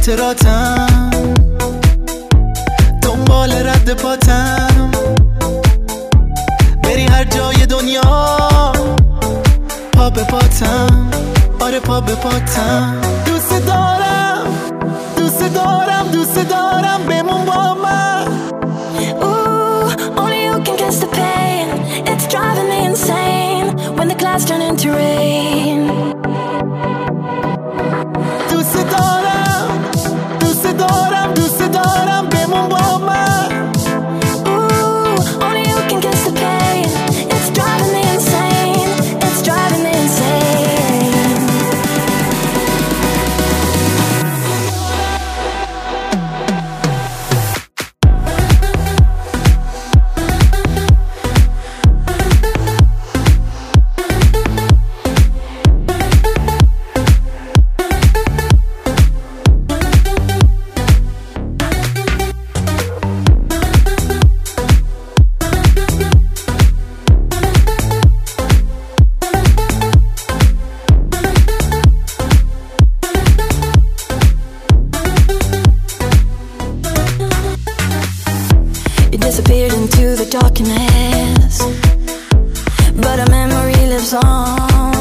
خاطراتم، دنبال رد پاتم، بری هر جای دنیا پا به پاتم، آره پا به پاتم. دوست دارم دوست دارم دوست دارم بمون با من. Ooh, only you can guess the pain. It's driving me insane when the clouds turn into rain. دوست دارم دوست دارم دوست دارم بمون با من. Ooh, only you can guess the pain. It's driving me insane. It's driving me insane. You disappeared into the darkness, but a memory lives on.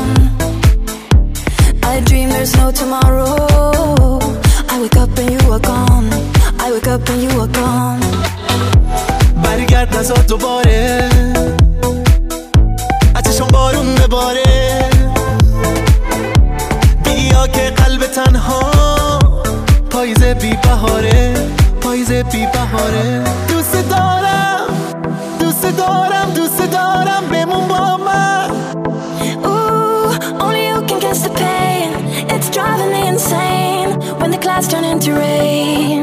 I dream there's no tomorrow. I wake up and you are gone. I wake up and you are gone. برگرد نزار دوباره، اتشون بارون بباره، بیا که قلب تنها پاییز بی بهاره، پاییز بی بهاره. دوست دارم دوست دارم دوست دارم بمون با من. Ooh, only you can guess the pain. It's driving me insane when the clouds turn into rain.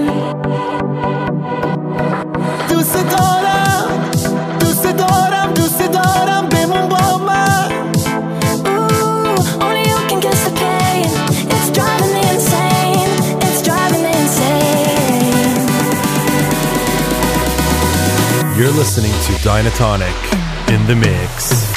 دوست دارم دوست دارم دوست دارم بمون با من. Ooh, only you can guess the pain. It's driving me insane. It's driving me insane. You're listening to Dynatonic in the mix.